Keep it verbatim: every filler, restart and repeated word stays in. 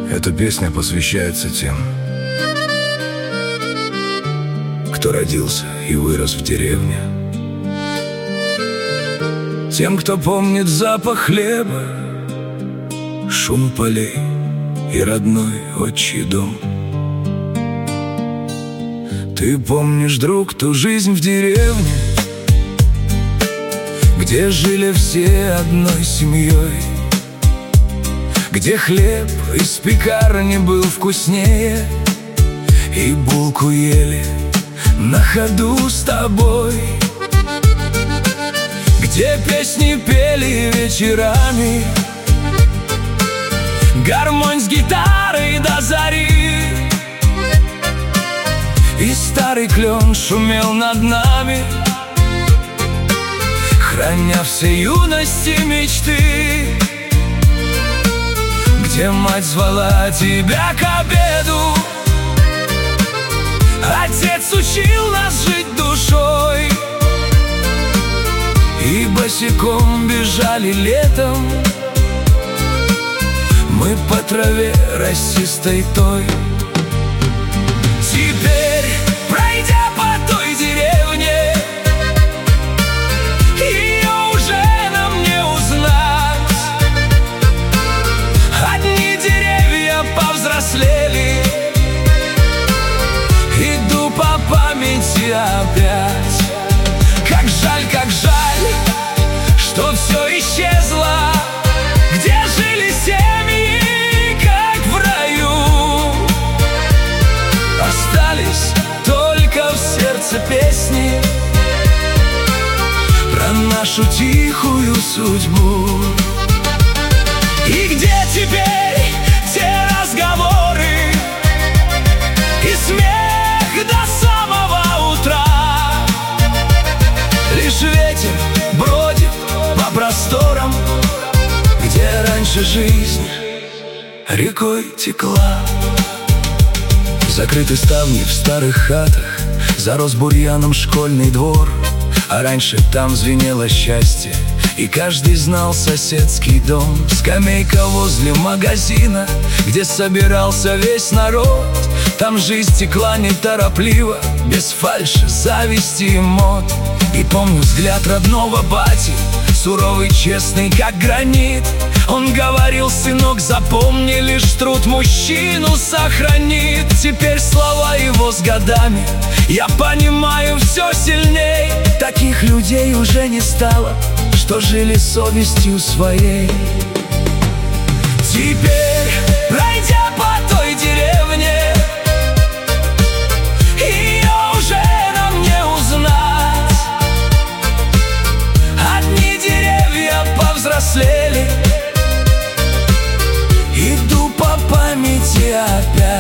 Эта песня посвящается тем, кто родился и вырос в деревне, тем, кто помнит запах хлеба, шум полей и родной отчий дом. Ты помнишь, друг, ту жизнь в деревне, где жили все одной семьей, где хлеб из пекарни был вкуснее, и булку ели на ходу с тобой, где песни пели вечерами, гармонь с гитарой до зари, и старый клен шумел над нами, храня все юности мечты, где мать звала тебя к обеду, отец учил нас жить душой, и босиком бежали летом мы по траве росистой той. Теперь, пройдя по той деревне, ее уже нам не узнать. Одни деревья повзрослели, иду по памяти опять. Как жаль, как жаль, что все исчезло, где жили семьи, как в раю. Остались только в сердце песни про нашу тихую судьбу. И где теперь те разговоры и смех до самого утра? Лишь ветер бродит по просторам, где раньше жизнь рекой текла. Закрыты ставни в старых хатах, зарос бурьяном школьный двор, а раньше там звенело счастье, и каждый знал соседский дом. Скамейка возле магазина, где собирался весь народ, там жизнь текла неторопливо, без фальши, зависти и мод. И помню взгляд родного бати, суровый, честный, как гранит. Он говорил: сынок, запомни, лишь труд мужчину сохранит. Теперь слова его с годами я понимаю все сильней. Таких людей уже не стало, что жили совестью своей. Теперь, пройдя по той деревне, ее уже нам не узнать. Одни деревья повзрослели, иду по памяти опять.